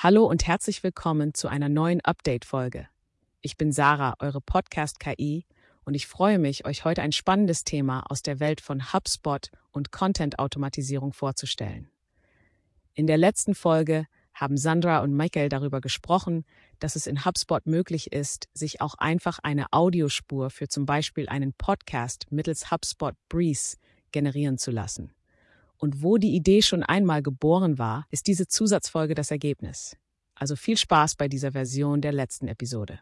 Hallo und herzlich willkommen zu einer neuen Update-Folge. Ich bin Sarah, eure Podcast-KI, und ich freue mich, euch heute ein spannendes Thema aus der Welt von HubSpot und Content-Automatisierung vorzustellen. In der letzten Folge haben Sandra und Michael darüber gesprochen, dass es in HubSpot möglich ist, sich auch einfach eine Audiospur für zum Beispiel einen Podcast mittels HubSpot Breeze generieren zu lassen. Und wo die Idee schon einmal geboren war, ist diese Zusatzfolge das Ergebnis. Also viel Spaß bei dieser Version der letzten Episode.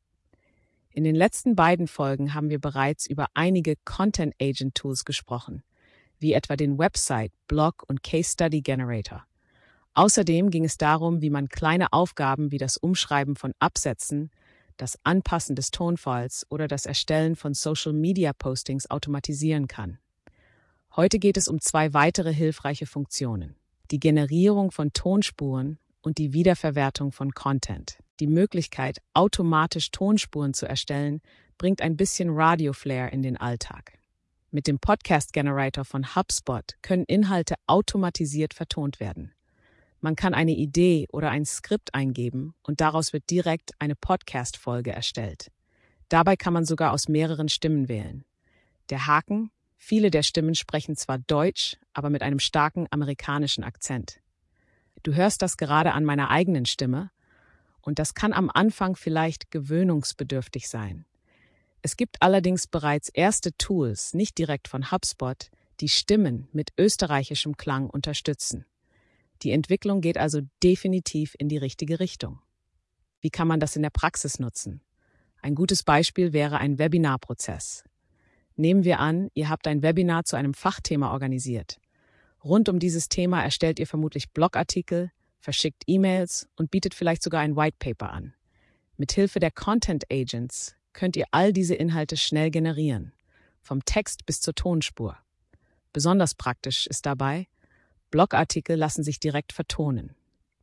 In den letzten beiden Folgen haben wir bereits über einige Content Agent Tools gesprochen, wie etwa den Website, Blog und Case Study Generator. Außerdem ging es darum, wie man kleine Aufgaben wie das Umschreiben von Absätzen, das Anpassen des Tonfalls oder das Erstellen von Social Media Postings automatisieren kann. Heute geht es um zwei weitere hilfreiche Funktionen: die Generierung von Tonspuren und die Wiederverwertung von Content. Die Möglichkeit, automatisch Tonspuren zu erstellen, bringt ein bisschen Radio-Flair in den Alltag. Mit dem Podcast-Generator von HubSpot können Inhalte automatisiert vertont werden. Man kann eine Idee oder ein Skript eingeben und daraus wird direkt eine Podcast-Folge erstellt. Dabei kann man sogar aus mehreren Stimmen wählen. Der Haken: viele der Stimmen sprechen zwar Deutsch, aber mit einem starken amerikanischen Akzent. Du hörst das gerade an meiner eigenen Stimme und das kann am Anfang vielleicht gewöhnungsbedürftig sein. Es gibt allerdings bereits erste Tools, nicht direkt von HubSpot, die Stimmen mit österreichischem Klang unterstützen. Die Entwicklung geht also definitiv in die richtige Richtung. Wie kann man das in der Praxis nutzen? Ein gutes Beispiel wäre ein Webinarprozess. Nehmen wir an, ihr habt ein Webinar zu einem Fachthema organisiert. Rund um dieses Thema erstellt ihr vermutlich Blogartikel, verschickt E-Mails und bietet vielleicht sogar ein White Paper an. Mithilfe der Content Agents könnt ihr all diese Inhalte schnell generieren, vom Text bis zur Tonspur. Besonders praktisch ist dabei: Blogartikel lassen sich direkt vertonen.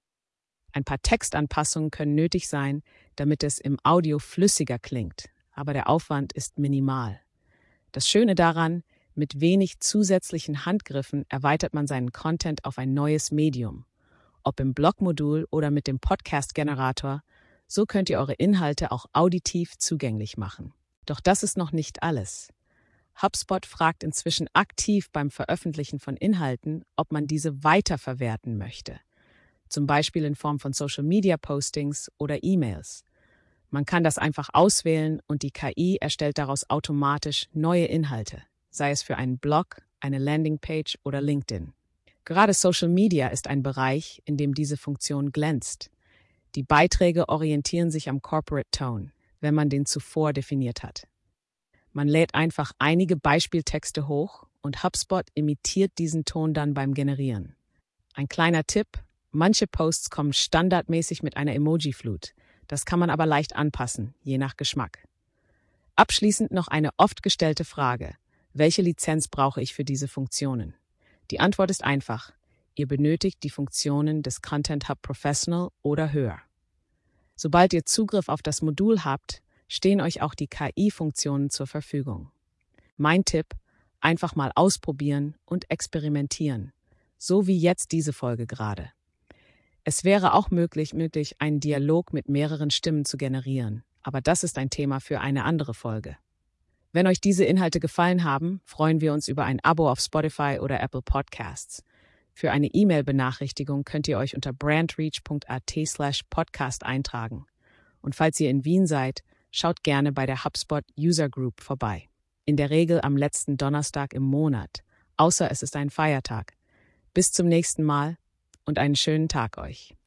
Ein paar Textanpassungen können nötig sein, damit es im Audio flüssiger klingt, aber der Aufwand ist minimal. Das Schöne daran: mit wenig zusätzlichen Handgriffen erweitert man seinen Content auf ein neues Medium. Ob im Blogmodul oder mit dem Podcast-Generator, so könnt ihr eure Inhalte auch auditiv zugänglich machen. Doch das ist noch nicht alles. HubSpot fragt inzwischen aktiv beim Veröffentlichen von Inhalten, ob man diese weiterverwerten möchte. Zum Beispiel in Form von Social-Media-Postings oder E-Mails. Man kann das einfach auswählen und die KI erstellt daraus automatisch neue Inhalte, sei es für einen Blog, eine Landingpage oder LinkedIn. Gerade Social Media ist ein Bereich, in dem diese Funktion glänzt. Die Beiträge orientieren sich am Corporate Tone, wenn man den zuvor definiert hat. Man lädt einfach einige Beispieltexte hoch und HubSpot imitiert diesen Ton dann beim Generieren. Ein kleiner Tipp: manche Posts kommen standardmäßig mit einer Emoji-Flut. Das kann man aber leicht anpassen, je nach Geschmack. Abschließend noch eine oft gestellte Frage: welche Lizenz brauche ich für diese Funktionen? Die Antwort ist einfach: ihr benötigt die Funktionen des Content Hub Professional oder höher. Sobald ihr Zugriff auf das Modul habt, stehen euch auch die KI-Funktionen zur Verfügung. Mein Tipp: einfach mal ausprobieren und experimentieren, so wie jetzt diese Folge gerade. Es wäre auch möglich, einen Dialog mit mehreren Stimmen zu generieren, aber das ist ein Thema für eine andere Folge. Wenn euch diese Inhalte gefallen haben, freuen wir uns über ein Abo auf Spotify oder Apple Podcasts. Für eine E-Mail-Benachrichtigung könnt ihr euch unter brandreach.at/podcast eintragen. Und falls ihr in Wien seid, schaut gerne bei der HubSpot User Group vorbei. In der Regel am letzten Donnerstag im Monat, außer es ist ein Feiertag. Bis zum nächsten Mal und einen schönen Tag euch.